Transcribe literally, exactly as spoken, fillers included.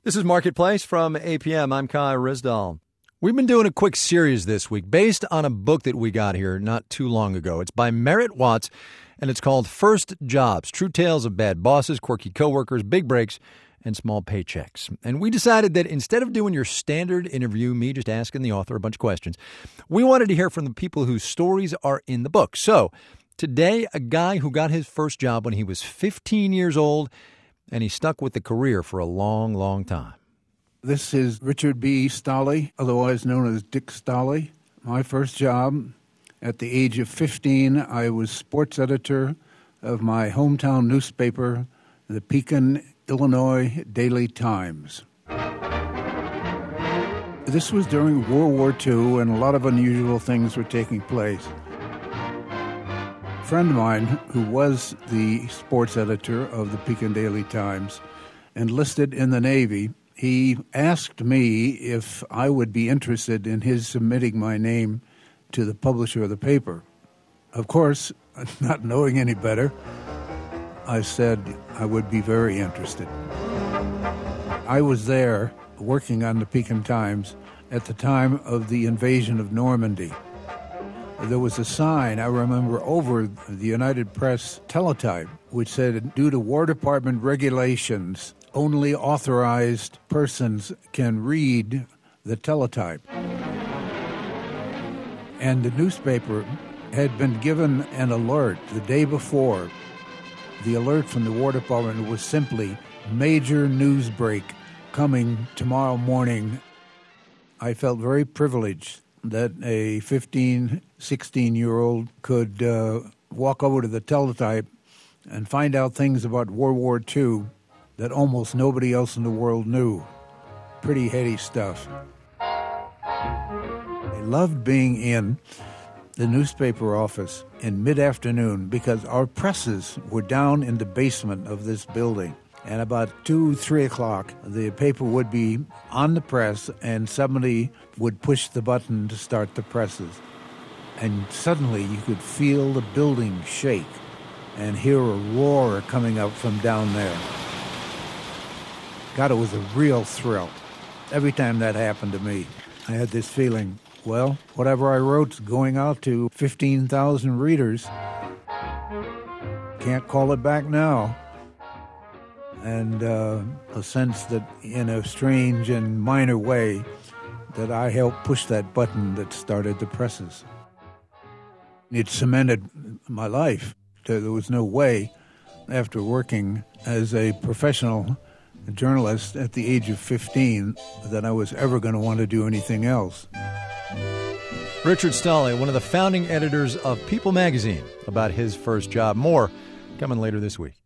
This is Marketplace from A P M. I'm Kai Risdall. We've been doing a quick series this week based on a book that we got here not too long ago. It's by Merritt Watts, and it's called First Jobs, True Tales of Bad Bosses, Quirky Coworkers, Big Breaks, and Small Paychecks. And we decided that instead of doing your standard interview, me just asking the author a bunch of questions, we wanted to hear from the people whose stories are in the book. So today, a guy who got his first job when he was fifteen years old, and he stuck with the career for a long, long time. This is Richard B. Stolle, otherwise known as Dick Stolle. My first job, at the age of fifteen, I was sports editor of my hometown newspaper, the Pekin, Illinois Daily Times. This was during World War Two, and a lot of unusual things were taking place. A friend of mine, who was the sports editor of the Pekin Daily Times, enlisted in the Navy. He asked me if I would be interested in his submitting my name to the publisher of the paper. Of course, not knowing any better, I said I would be very interested. I was there working on the Pekin Times at the time of the invasion of Normandy. There was a sign, I remember, over the United Press teletype, which said, due to War Department regulations, only authorized persons can read the teletype. And the newspaper had been given an alert the day before. The alert from the War Department was simply, major news break coming tomorrow morning. I felt very privileged that a fifteen, sixteen-year-old could uh, walk over to the teletype and find out things about World War Two that almost nobody else in the world knew. Pretty heady stuff. I loved being in the newspaper office in mid-afternoon because our presses were down in the basement of this building. And about two, three o'clock, the paper would be on the press and somebody would push the button to start the presses. And suddenly you could feel the building shake and hear a roar coming up from down there. God, it was a real thrill. Every time that happened to me, I had this feeling, well, whatever I wrote's going out to fifteen thousand readers. Can't call it back now. And uh, a sense that in a strange and minor way that I helped push that button that started the presses. It cemented my life. There was no way, after working as a professional journalist at the age of fifteen, that I was ever going to want to do anything else. Richard Stolle, one of the founding editors of People magazine, about his first job. More coming later this week.